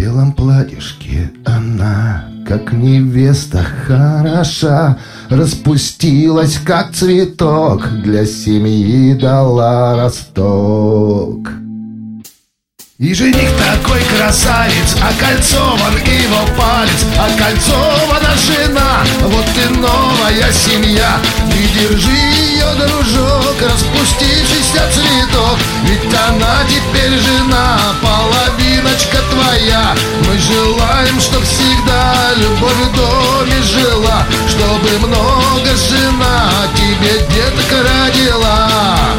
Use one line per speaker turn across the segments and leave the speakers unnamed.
белом платьишке она, как невеста хороша, распустилась, как цветок, для семьи дала росток. И жених такой красавец, окольцован его палец, окольцована жена, вот и новая семья. Ты держи ее, дружок, распустившийся цветок, ведь она теперь жена, половиночка твоя. Мы желаем, чтоб всегда любовь в доме жила, чтобы много жена тебе деток родила.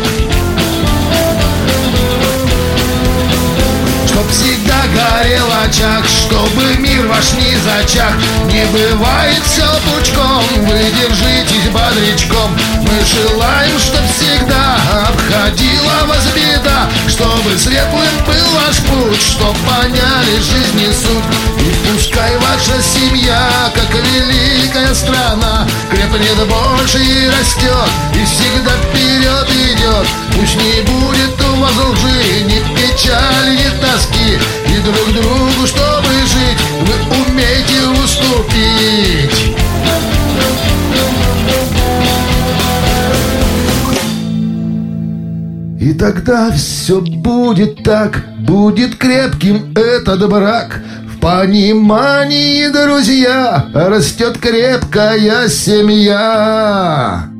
Чтоб всегда горел очаг, чтобы мир ваш не зачах. Не бывает все пучком, вы держитесь бодрячком. Мы желаем, чтоб всегда обходила вас беда, чтобы светлым был ваш путь, чтоб поняли жизни суть. И пускай ваша семья, как великая страна, крепнет больше и растет, и всегда вперед идет. Пусть не будет у вас лжи, ни печали, ни тоски, и друг другу, чтобы жить, вы умеете уступить. И тогда все будет так, будет крепким этот брак. В понимании, друзья, растет крепкая семья.